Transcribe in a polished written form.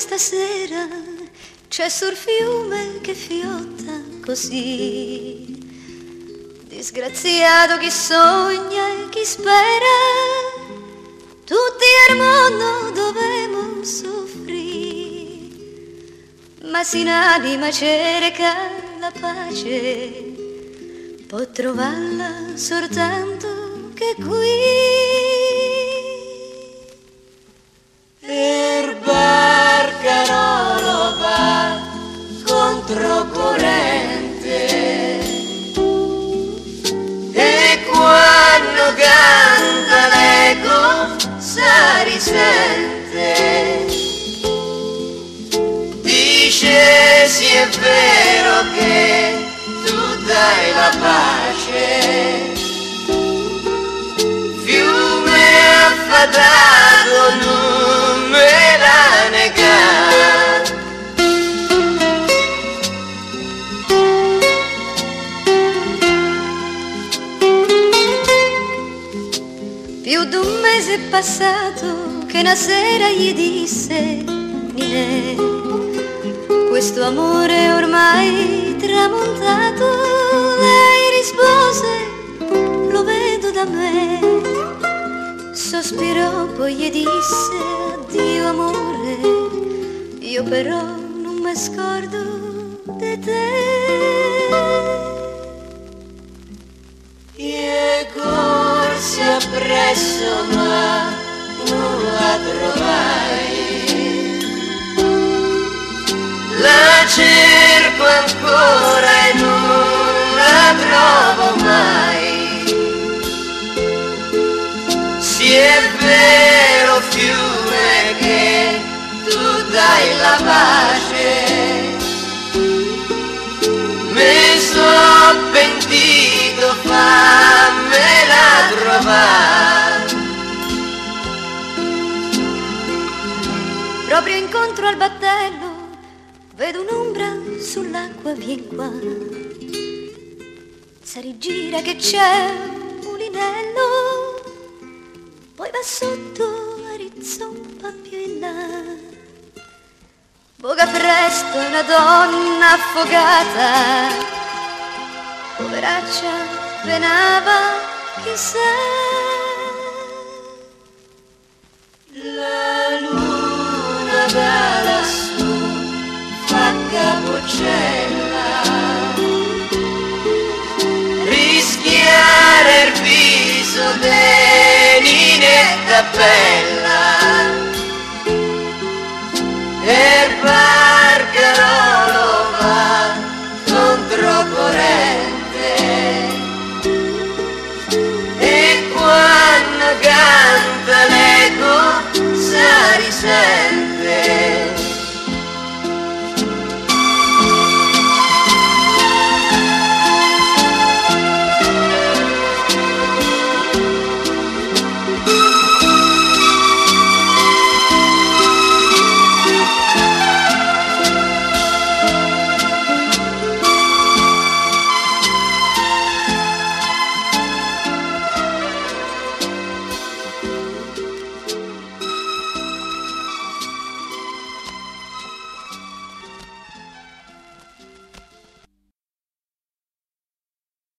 stasera c'è sul fiume che fiotta così. Disgraziato chi sogna e chi spera, tutti al mondo dovemo soffrire, ma se in anima cerca la pace, può trovarla soltanto che qui. Il barcarolo va controcorrente e quando canta l'eco si risente. Dice sì è vero che tu dai la pace, fiume affatato non me la negare. Più d'un mese è passato che una sera gli disse: Ninè, questo amore ormai tramontato. Lei rispose: lo vedo da me. Sospirò, poi gli disse: addio amore, io però non mi scordo di te. E corse appresso ma non la trovai, la cerco ancora e non la trovo mai. Sì è vero fiume che tu dai la pace, mi so pentito, fammela trovare. Proprio incontro al battello vedo un'ombra sull'acqua, vien qua. Si rigira che c'è un mulinello, poi va sotto a rizzompa più in là. Voga presto una donna affogata, poveraccia penava chissà. La luna da lassù fa capocella, rischiare il viso deninetta bella, e il barcarolo va controcorrente e quando canta l'eco si risente.